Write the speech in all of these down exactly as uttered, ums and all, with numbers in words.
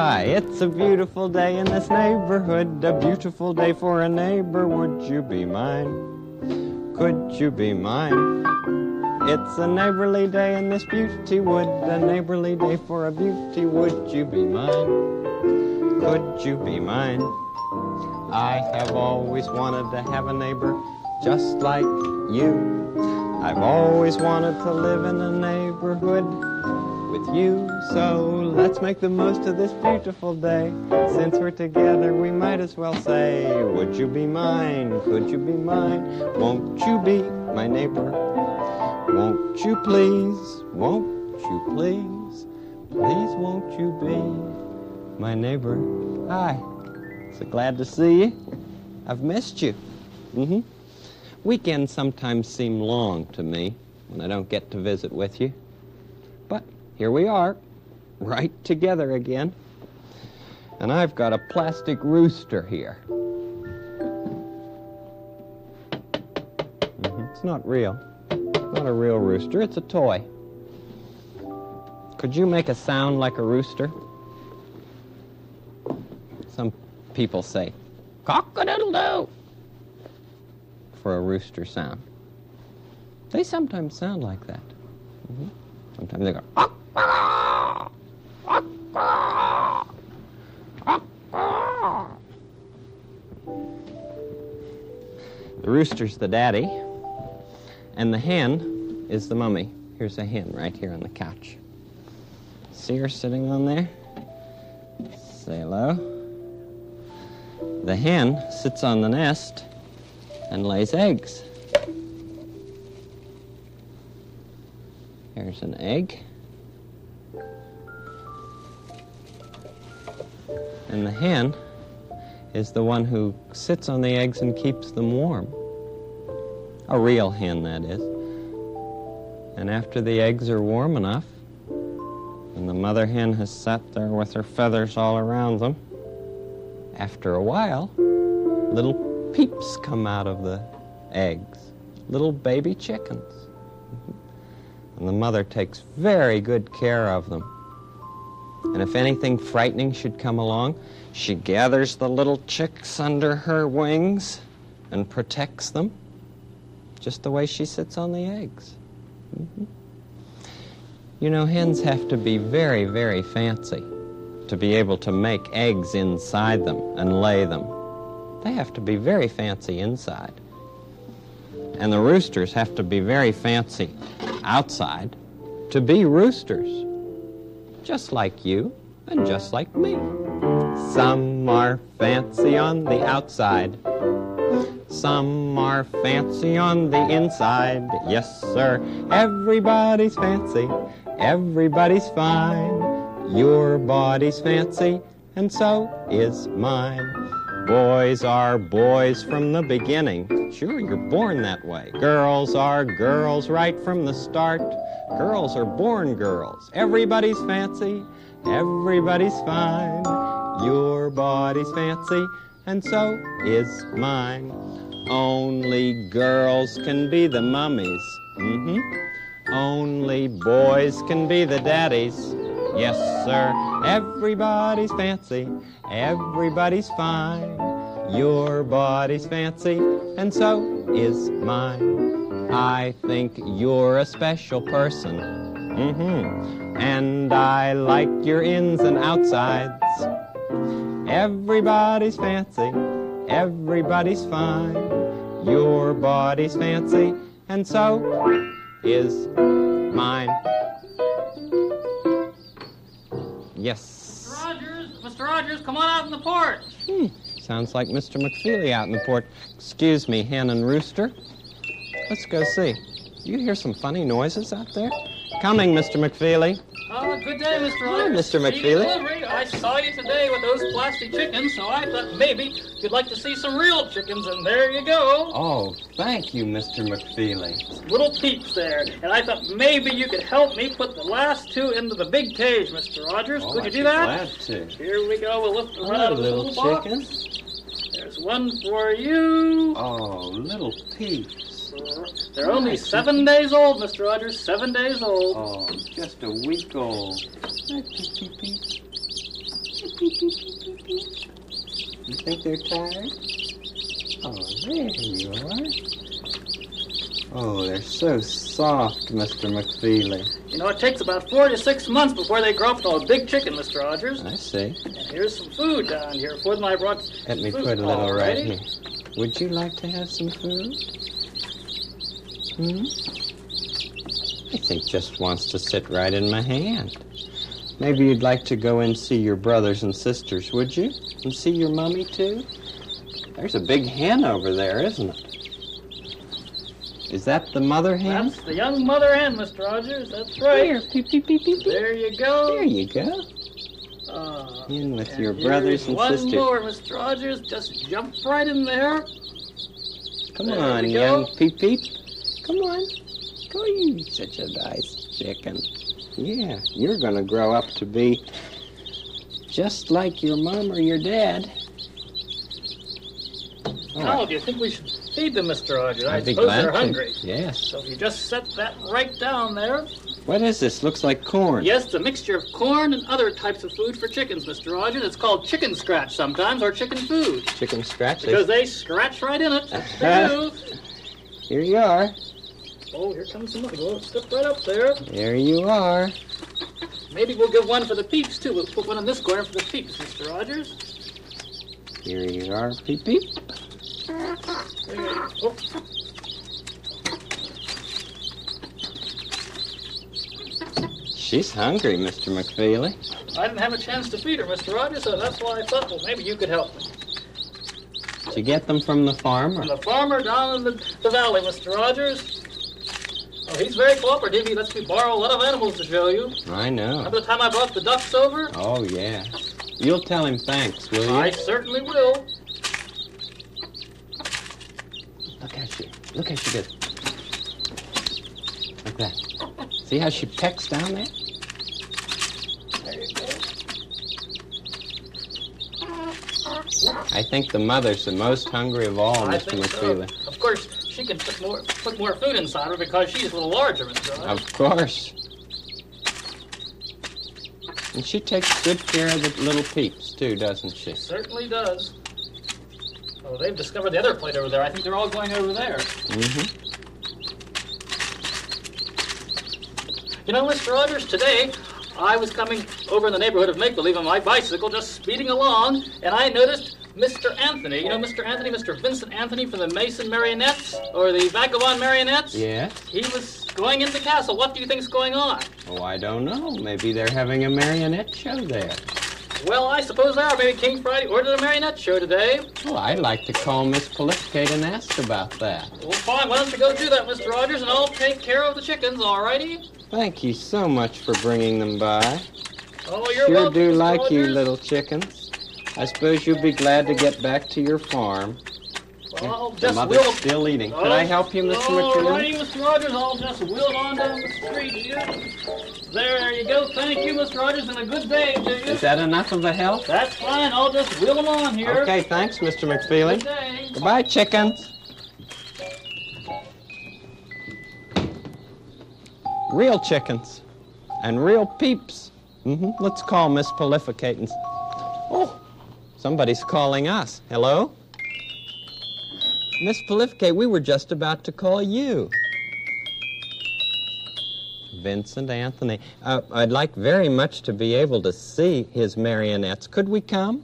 Why, it's a beautiful day in this neighborhood, a beautiful day for a neighbor. Would you be mine? Could you be mine? It's a neighborly day in this beauty wood, a neighborly day for a beauty. Would you be mine? Could you be mine? I have always wanted to have a neighbor just like you. I've always wanted to live in a neighborhood with you. So let's make the most of this beautiful day. Since we're together, we might as well say, would you be mine? Could you be mine? Won't you be my neighbor? Won't you please? Won't you please? Please won't you be my neighbor? Hi. So glad to see you. I've missed you. Mm-hmm. Weekends sometimes seem long to me when I don't get to visit with you. But here we are, right together again. And I've got a plastic rooster here. Mm-hmm. It's not real. Not a real rooster, it's a toy. Could you make a sound like a rooster? Some people say, cock-a-doodle-doo, for a rooster sound. They sometimes sound like that. Mm-hmm. Sometimes they go, ah, ah, ah, ah, ah. The rooster's the daddy, and the hen is the mummy. Here's a hen right here on the couch. See her sitting on there? Say hello. The hen sits on the nest and lays eggs. Here's an egg. And the hen is the one who sits on the eggs and keeps them warm. A real hen, that is. And after the eggs are warm enough, and the mother hen has sat there with her feathers all around them, after a while, little peeps come out of the eggs, little baby chickens. And the mother takes very good care of them. And if anything frightening should come along, she gathers the little chicks under her wings and protects them, just the way she sits on the eggs. Mm-hmm. You know, hens have to be very, very fancy to be able to make eggs inside them and lay them. They have to be very fancy inside. And the roosters have to be very fancy outside to be roosters, just like you and just like me. Some are fancy on the outside. Some are fancy on the inside. Yes, sir, everybody's fancy. Everybody's fine. Your body's fancy, and so is mine. Boys are boys from the beginning. Sure, you're born that way. Girls are girls right from the start. Girls are born girls. Everybody's fancy. Everybody's fine. Your body's fancy, and so is mine. Only girls can be the mummies. Mm-hmm. Only boys can be the daddies. Yes, sir, everybody's fancy, everybody's fine. Your body's fancy, and so is mine. I think you're a special person, mm-hmm. And I like your ins and outsides. Everybody's fancy, everybody's fine. Your body's fancy, and so is mine. Yes. Mister Rogers, Mister Rogers, come on out in the porch. Hmm. Sounds like Mister McFeely out in the porch. Excuse me, hen and rooster. Let's go see. You hear some funny noises out there? Coming, Mister McFeely. Oh, good day, Mister Hi, Rogers. Mister See McFeely. delivery. I saw you today with those plastic chickens, so I thought maybe you'd like to see some real chickens, and there you go. Oh, thank you, Mister McFeely. Little peeps there, and I thought maybe you could help me put the last two into the big cage, Mister Rogers. Oh, Could you I'd do be that? glad to. Here we go. We'll lift them right Hello, out of the little little box. chickens. There's one for you. Oh, little peeps. They're only seven days old, Mister Rogers. Seven days old. Oh, just a week old. beep, beep, beep, beep, beep. You think they're tired? Oh, there you are. Oh, they're so soft, Mister McFeely. You know, it takes about four to six months before they grow up to a big chicken, Mister Rogers. I see. And here's some food down here for them. I brought Let me food. put a little right Alrighty. here. Would you like to have some food? Hmm? I think just wants to sit right in my hand. Maybe you'd like to go and see your brothers and sisters, would you? And see your mommy, too? There's a big hen over there, isn't it? Is that the mother hen? That's the young mother hen, Mister Rogers. That's right. Here, peep, peep, peep, peep, peep. There you go. There you go. Uh, In with and your brothers here's and one sisters. One more, Mister Rogers. Just jump right in there. Come There on, we go. young peep, peep. Come on. Go, you such a nice chicken. Yeah, you're going to grow up to be just like your mom or your dad. All Now, right. do you think we should feed them, Mister Rogers? I I'd be suppose glad they're to. hungry. Yes. So if you just set that right down there. What is this? Looks like corn. Yes, it's a mixture of corn and other types of food for chickens, Mister Rogers. It's called chicken scratch sometimes, or chicken food. Chicken scratch. Because they scratch right in it. They do. Here you are. Oh, here comes some. Go step right up there. There you are. Maybe we'll give one for the peeps, too. We'll put one in this corner for the peeps, Mister Rogers. Here you are, peep, peep. There you go. Oh. She's hungry, Mister McFeely. I didn't have a chance to feed her, Mister Rogers, so that's why I thought, well, maybe you could help me. Did you get them from the farm? Or? From the farmer down in the, the valley, Mister Rogers. Oh, he's very cooperative. He lets me borrow a lot of animals to show you. I know. Remember the time I brought the ducks over? Oh, yeah. You'll tell him thanks, will you? I certainly will. Look how she, look how she does. Like that. See how she pecks down there? There you go. I think the mother's the most hungry of all, I Mister think so. McFeely. Of course, she can put more put more food inside her because she's a little larger, Mister Rogers. Of course. And she takes good care of the little peeps, too, doesn't she? Certainly does. Oh, they've discovered the other plate over there. I think they're all going over there. Mm-hmm. You know, Mister Rogers, today I was coming over in the neighborhood of Make-Believe on my bicycle, just speeding along, and I noticed Mister Anthony. You know Mister Anthony, Mister Vincent Anthony from the Mason Marionettes, or the Vagabond Marionettes? Yes? He was going into the castle. What do you think's going on? Oh, I don't know. Maybe they're having a marionette show there. Well, I suppose they are. Maybe King Friday ordered a marionette show today. Well, I'd like to call Miss Polificate and ask about that. Well, fine. Why don't you go do that, Mister Rogers, and I'll take care of the chickens, all righty? Thank you so much for bringing them by. Oh, you're Sure welcome, do Mister like you Rogers. little chickens. I suppose you'll be glad to get back to your farm. Well, I'll The just mother's wheel... still eating. Can I help you, Mister All McFeely? righty, Mister Rogers. I'll just wheel it on down the street here. There you go. Thank you, Mister Rogers, and a good day to you. Is that enough of a help? That's fine. I'll just wheel them on here. Okay, thanks, Mister Good McFeely. day. Goodbye, chickens. Real chickens and real peeps. Mm-hmm. Let's call Miss Polificate and... Oh, somebody's calling us. Hello? Miss Polificate, we were just about to call you. Vincent Anthony. Uh, I'd like very much to be able to see his marionettes. Could we come?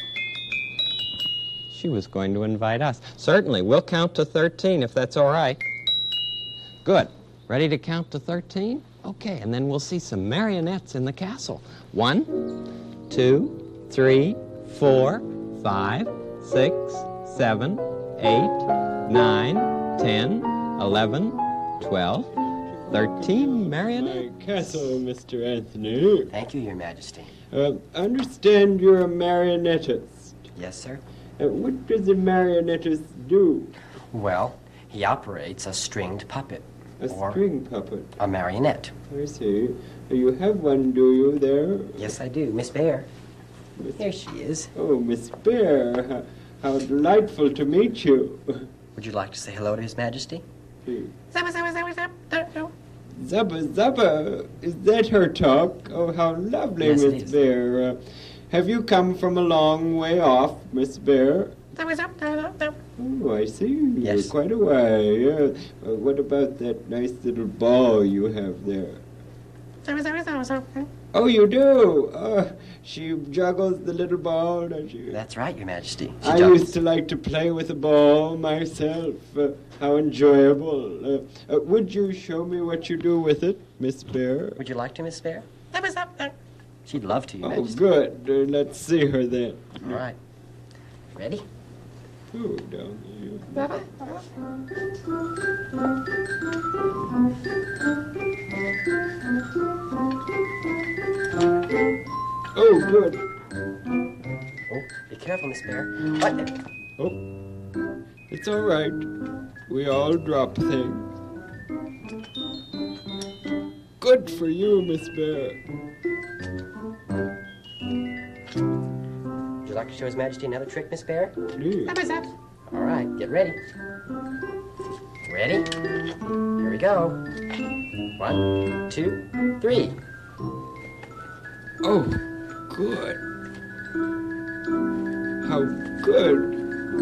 She was going to invite us. Certainly. We'll count to thirteen if that's all right. Good. Ready to count to thirteen? Okay, and then we'll see some marionettes in the castle. One, two, three, four, five, six, seven, eight, nine, ten, eleven, twelve, thirteen marionettes. My castle, Mister Anthony. Thank you, Your Majesty. Uh, understand you're a marionettist. Yes, sir. Uh, what does a marionettist do? Well, he operates a stringed puppet. A or string puppet. a marionette. I see. You have one, do you, there? Yes, I do. Miss Bear. Miss- There she is. Oh, Miss Bear. How, how delightful to meet you. Would you like to say hello to His Majesty? Zubba Zubba, is that her talk? Oh, how lovely, Yes, it Miss is. Bear. Uh, Have you come from a long way off, Miss Bear? Oh, I see. Yes. You're quite a way. Yeah. Uh, what about that nice little ball you have there? Oh, you do? Uh, she juggles the little ball, does she? That's right, Your Majesty. She I juggles. used to like to play with a ball myself. Uh, how enjoyable. Uh, uh, would you show me what you do with it, Miss Bear? Would you like to, Miss Bear? She'd love to, Your Oh, Majesty. good. Uh, let's see her then. All right. Ready? Oh, down there. Oh, good. Oh, be careful, Miss Bear. What? Oh, it's all right. We all drop things. Good for you, Miss Bear. Would you like to show His Majesty another trick, Miss Bear? Please. All right, get ready. Ready? Here we go. One, two, three. Oh, good. How good.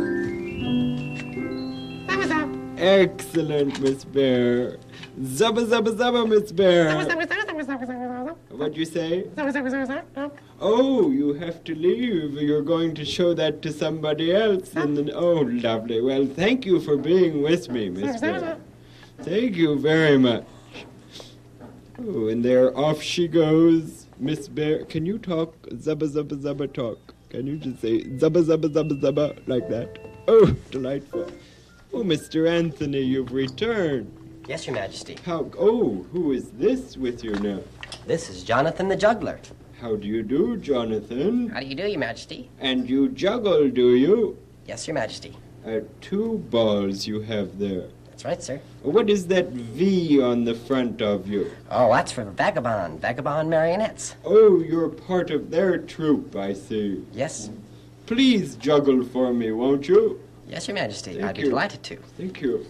Excellent, Miss Bear. Zubba, zubba, zubba, Miss Bear. What'd you say? Oh, you have to leave. You're going to show that to somebody else. And then, oh, lovely. Well, thank you for being with me, Miss Bear. Thank you very much. Oh, and there off she goes, Miss Bear. Can you talk? Zubba, zubba, zubba, talk. Can you just say zubba, zubba, zubba, zubba like that? Oh, delightful. Oh, Mister Anthony, you've returned. Yes, Your Majesty. How? Oh, who is this with you now? This is Jonathan the Juggler. How do you do, Jonathan? How do you do, Your Majesty? And you juggle, do you? Yes, Your Majesty. Uh, two balls you have there. That's right, sir. What is that V on the front of you? Oh, that's for Vagabond. Vagabond marionettes. Oh, you're part of their troupe, I see. Yes. Please juggle for me, won't you? Yes, Your Majesty. Thank I'd be you. delighted to. Thank you.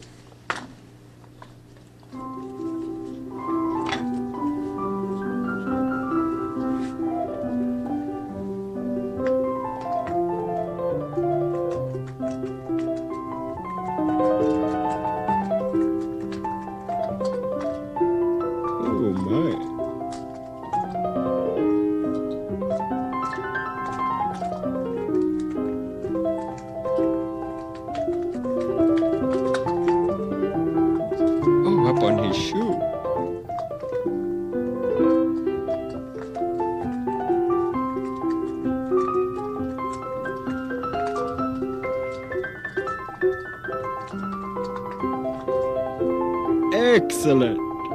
Oh, my. Oh, up on his shoe. Excellent.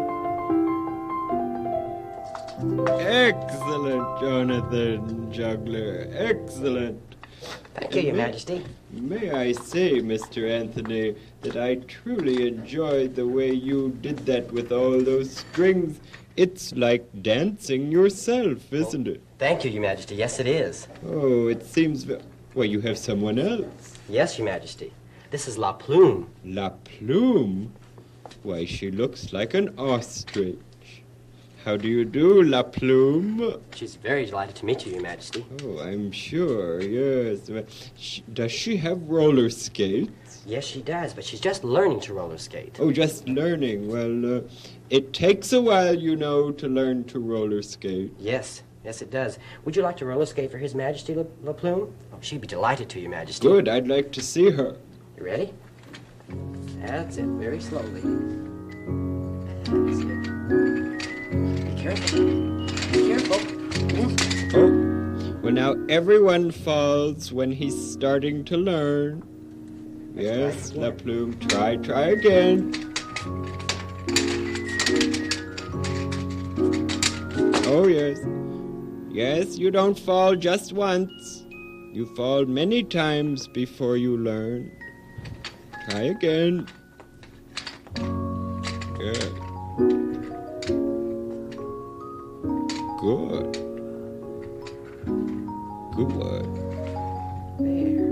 Excellent, Jonathan Juggler. Excellent. Thank you, Your Majesty. May I say, Mister Anthony, that I truly enjoyed the way you did that with all those strings. It's like dancing yourself, isn't it? Thank you, Your Majesty. Yes, it is. Oh, it seems... ve- Well, you have someone else. Yes, Your Majesty. This is La Plume. La Plume? Why, she looks like an ostrich. How do you do, La Plume? She's very delighted to meet you, Your Majesty. Oh, I'm sure, yes. Well, sh- Does she have roller skates? Yes, she does, but she's just learning to roller skate. Oh, just learning. Well, uh, it takes a while, you know, to learn to roller skate. Yes, yes, it does. Would you like to roller skate for His Majesty, La, La Plume? Oh, she'd be delighted to, Your Majesty. Good, I'd like to see her. You ready? That's it, very slowly. That's it. Be careful. Be careful. Oh, well, now everyone falls when he's starting to learn. Yes, try La again. Plume, try, try again. Oh, yes. Yes, you don't fall just once. You fall many times before you learn. Try again. Good. Good. Good. There.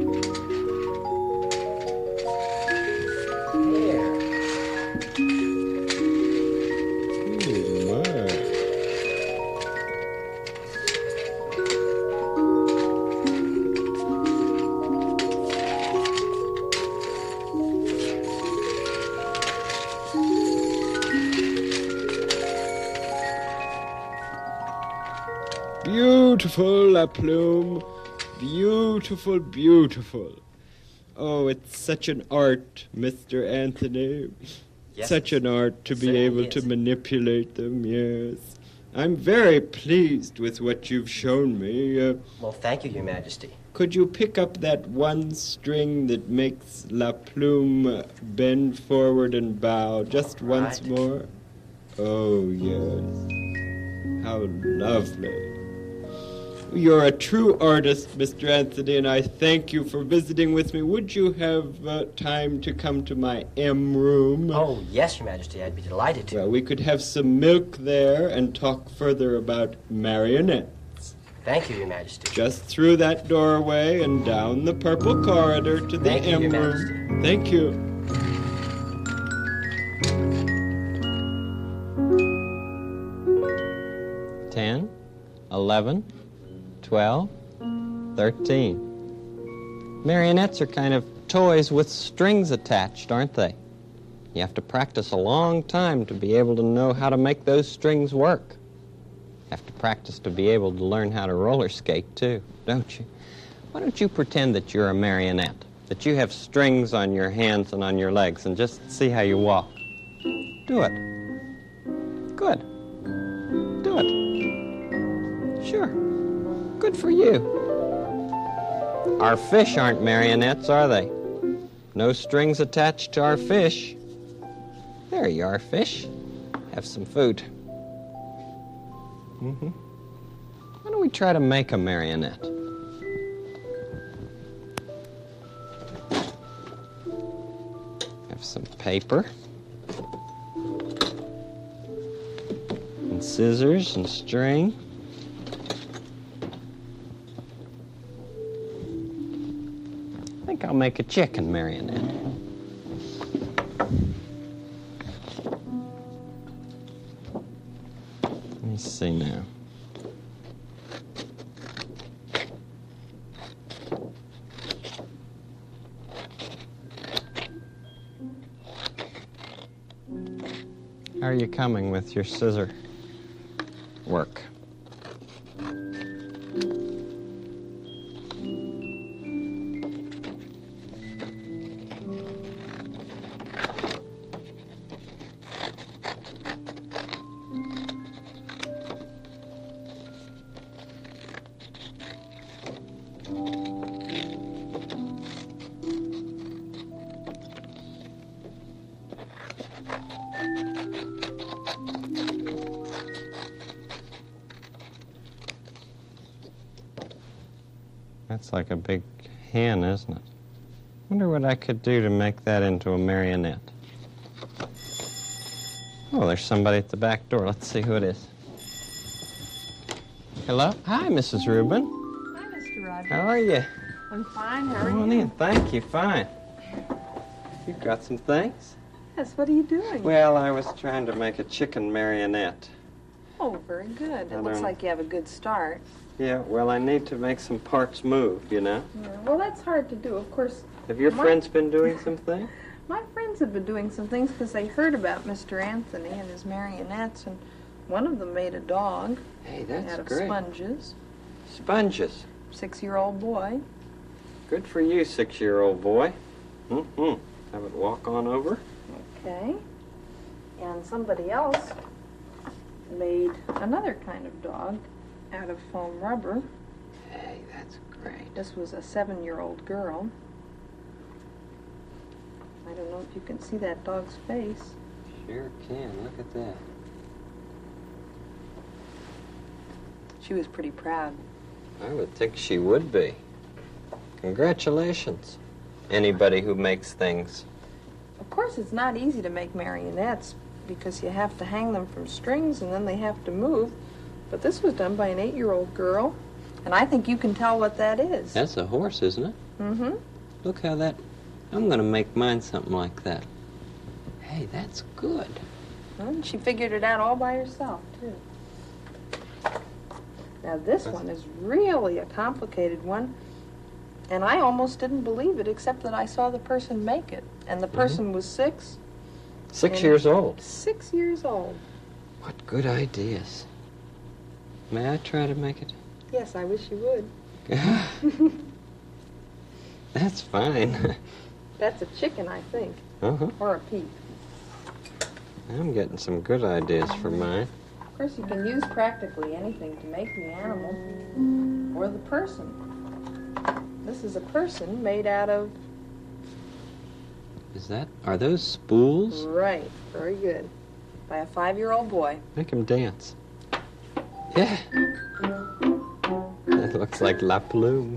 There. Oh, my. Beautiful, La Plume. Beautiful, beautiful. Oh, it's such an art, Mister Anthony. Yes, such an art to be certainly able is. to manipulate them, yes. I'm very pleased with what you've shown me. Uh, Well, thank you, Your Majesty. could you pick up that one string that makes La Plume bend forward and bow just once Right. more? Oh, yes. How lovely. You're a true artist, Mister Anthony, and I thank you for visiting with me. Would you have uh, time to come to my M room? Oh, yes, Your Majesty. I'd be delighted to. Well, we could have some milk there and talk further about marionettes. Thank you, Your Majesty. Just through that doorway and down the purple corridor to the Thank you, M Your room. Majesty. Thank you. Ten, eleven, twelve, thirteen. Marionettes are kind of toys with strings attached, aren't they? You have to practice a long time to be able to know how to make those strings work. You have to practice to be able to learn how to roller skate, too, don't you? Why don't you pretend that you're a marionette, that you have strings on your hands and on your legs, and just see how you walk? Do it. Good. Do it. Sure. Good for you. Our fish aren't marionettes, are they? No strings attached to our fish. There you are, fish. Have some food. Mm-hmm. Why don't we try to make a marionette? Have some paper. And scissors and string. I think I'll make a chicken marionette. Let me see now. How are you coming with your scissor work? That's like a big hen, isn't it? Wonder what I could do to make that into a marionette. Oh, there's somebody at the back door. Let's see who it is. Hello? Hi, Missus Rubin. Hi, Mister Rogers. How are you? I'm fine. How are Come on you? in. Thank you. Fine. You've got some things? Yes, what are you doing? Well, I was trying to make a chicken marionette. Oh, very good. I It looks don't- like you have a good start. Yeah, well, I need to make some parts move, you know? Yeah, well, that's hard to do. Of course, Have your My- friends been doing something? my friends have been doing some things because they heard about Mister Anthony and his marionettes, and one of them made a dog Hey, that's out of great. sponges. Sponges. Six-year-old boy. Good for you, six-year-old boy. Mm-hmm. Have it walk on over. Okay. And somebody else made another kind of dog out of foam rubber. Hey, that's great. This was a seven-year-old girl. I don't know if you can see that dog's face. Sure can. Look at that. She was pretty proud. I would think she would be. Congratulations. Anybody who makes things. Of course, it's not easy to make marionettes because you have to hang them from strings and then they have to move. But this was done by an eight-year-old girl, and I think you can tell what that is. That's a horse, isn't it? Mm-hmm. Look how that... I'm going to make mine something like that. Hey, that's good. And she figured it out all by herself, too. Now, this one is really a complicated one, and I almost didn't believe it, except that I saw the person make it. And the person was six. Six And- years old. Six years old. What good ideas. May I try to make it? Yes, I wish you would. That's fine. That's a chicken, I think. Uh-huh. Or a peep. I'm getting some good ideas for mine. Of course, you can use practically anything to make the animal or the person. This is a person made out of... Is that, are those spools? Right, very good. By a five-year-old boy. Make him dance. Yeah. That looks like La Plume.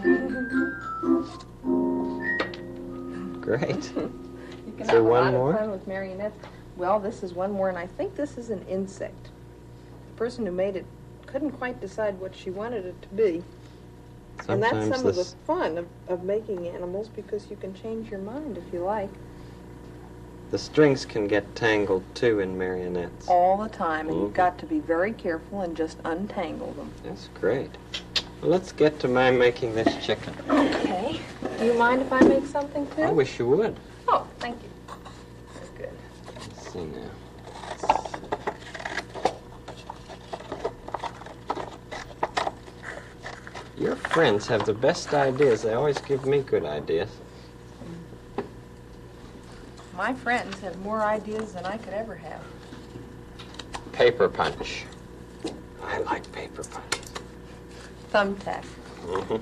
Great. You can Is have there a one lot more? of fun with marionettes. Well, this is one more, and I think this is an insect. The person who made it couldn't quite decide what she wanted it to be. Sometimes and that's some of the this, fun of, of making animals, because you can change your mind if you like. the strings can get tangled too in marionettes. All the time, and Mhm. you've got to be very careful and just untangle them. That's great. Well, let's get to my making this chicken. Okay. Do you mind if I make something too? I wish you would. Oh, thank you. That's good. Let's see now. Your friends have the best ideas. They always give me good ideas. My friends have more ideas than I could ever have. Paper punch. I like paper punch. Thumbtack. Mm-hmm.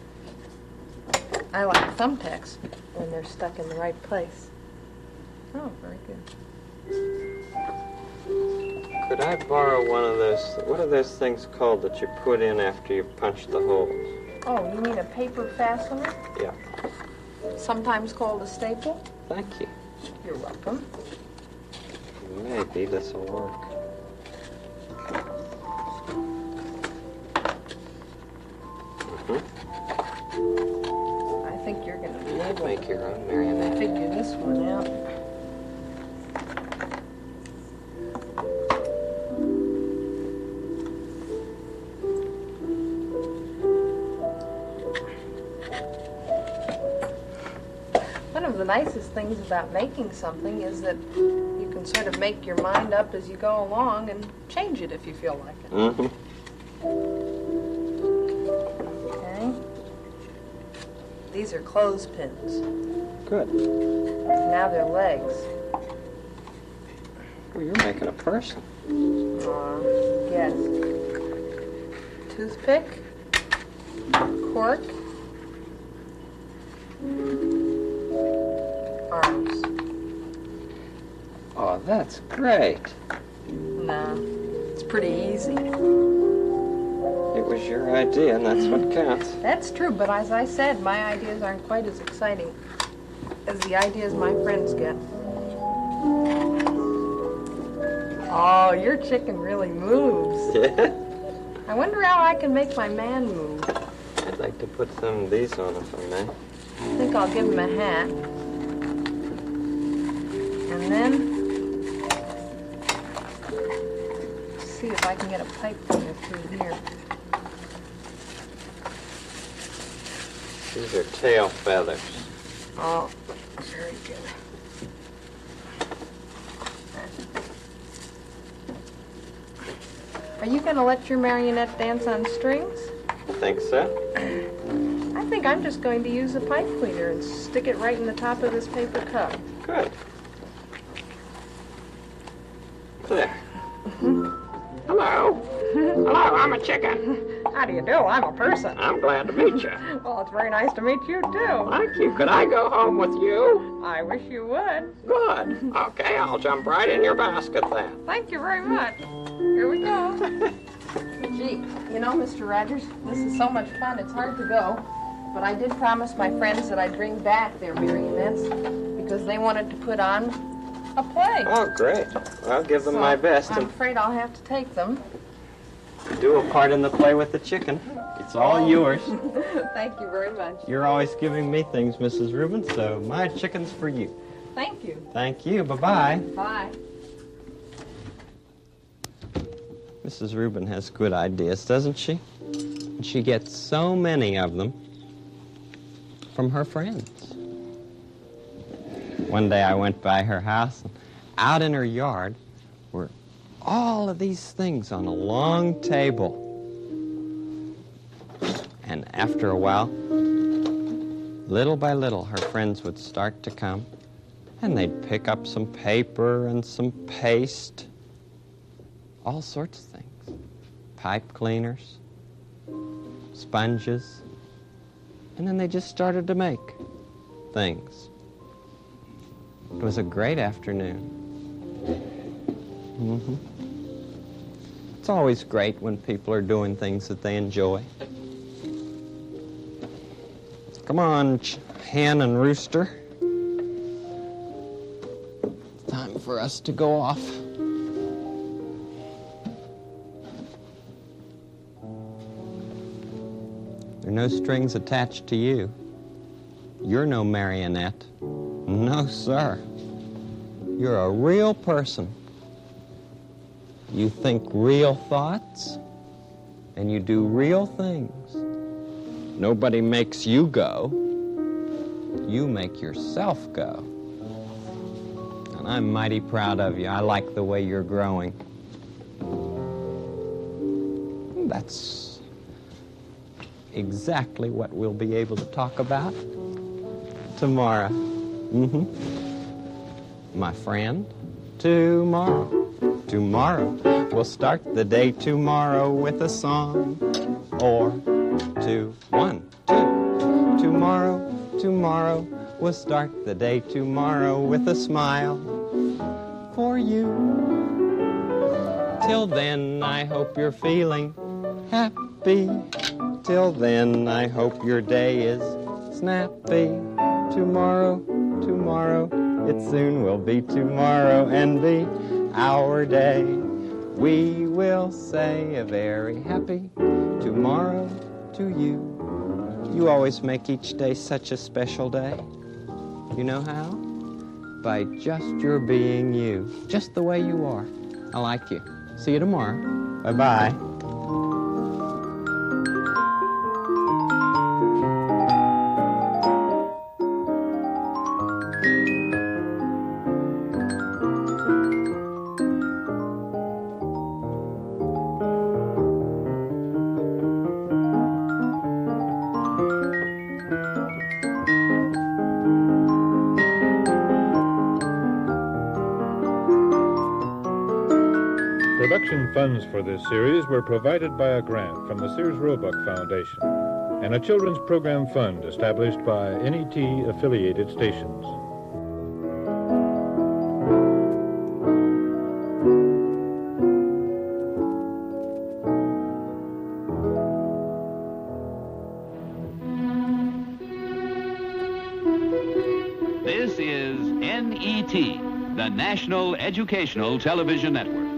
I like thumbtacks when they're stuck in the right place. Oh, very good. Could I borrow one of those, what are those things called that you put in after you punch the holes? Oh, you mean a paper fastener? Yeah. Sometimes called a staple? Thank you. You're welcome. Maybe this will work. Mm-hmm. I think you're going to be able Make to your own marionette. figure this one out. One of the nicest things about making something is that you can sort of make your mind up as you go along and change it if you feel like it. Mm-hmm. Okay. These are clothespins. Good. Now they're legs. Well, you're making a person. Uh, yes. Toothpick. Cork. Arms. Oh, that's great. No, it's pretty easy. It was your idea, and that's what counts. That's true, but as I said, my ideas aren't quite as exciting as the ideas my friends get. Oh, your chicken really moves. Yeah. I wonder how I can make my man move. I'd like to put some of these on if I may. I think I'll give him a hat. And then, see if I can get a pipe cleaner through here. These are tail feathers. Oh, very good. Are you going to let your marionette dance on strings? I think so. I think I'm just going to use a pipe cleaner and stick it right in the top of this paper cup. Good. There. Hello. Hello, I'm a chicken. How do you do? I'm a person. I'm glad to meet you. Well, it's very nice to meet you, too. Thank you. Could I go home with you? I wish you would. Good. Okay, I'll jump right in your basket then. Thank you very much. Here we go. Gee, you know, Mister Rogers, this is so much fun, it's hard to go. But I did promise my friends that I'd bring back their marionettes because they wanted to put on a play. Oh, great. I'll give them So my best I'm and afraid I'll have to take them. do a part in the play with the chicken. It's all yours. Thank you very much. You're always giving me things, Missus Rubin, so my chicken's for you. Thank you. Thank you. Bye-bye. Bye. Missus Rubin has good ideas, doesn't she? And she gets so many of them from her friends. One day I went by her house, and out in her yard were all of these things on a long table. And after a while, little by little, her friends would start to come, and they'd pick up some paper and some paste, all sorts of things, pipe cleaners, sponges, and then they just started to make things. It was a great afternoon. Mm-hmm. It's always great when people are doing things that they enjoy. Come on, hen and rooster. It's time for us to go off. There are no strings attached to you. You're no marionette. No, sir. You're a real person. You think real thoughts, and you do real things. Nobody makes you go. You make yourself go. And I'm mighty proud of you. I like the way you're growing. That's exactly what we'll be able to talk about tomorrow. Mm-hmm. My friend, tomorrow. Tomorrow, we'll start the day tomorrow with a song. Or two, one, two. Tomorrow, tomorrow, we'll start the day tomorrow with a smile for you. Till then, I hope you're feeling happy. Till then, I hope your day is snappy. Tomorrow, tomorrow, it soon will be tomorrow and be our day. We will say a very happy tomorrow to you. You always make each day such a special day. You know how? By just your being you, just the way you are. I like you. See you tomorrow. Bye-bye. Production funds for this series were provided by a grant from the Sears Roebuck Foundation and a children's program fund established by N E T affiliated stations. This is N E T, the National Educational Television Network.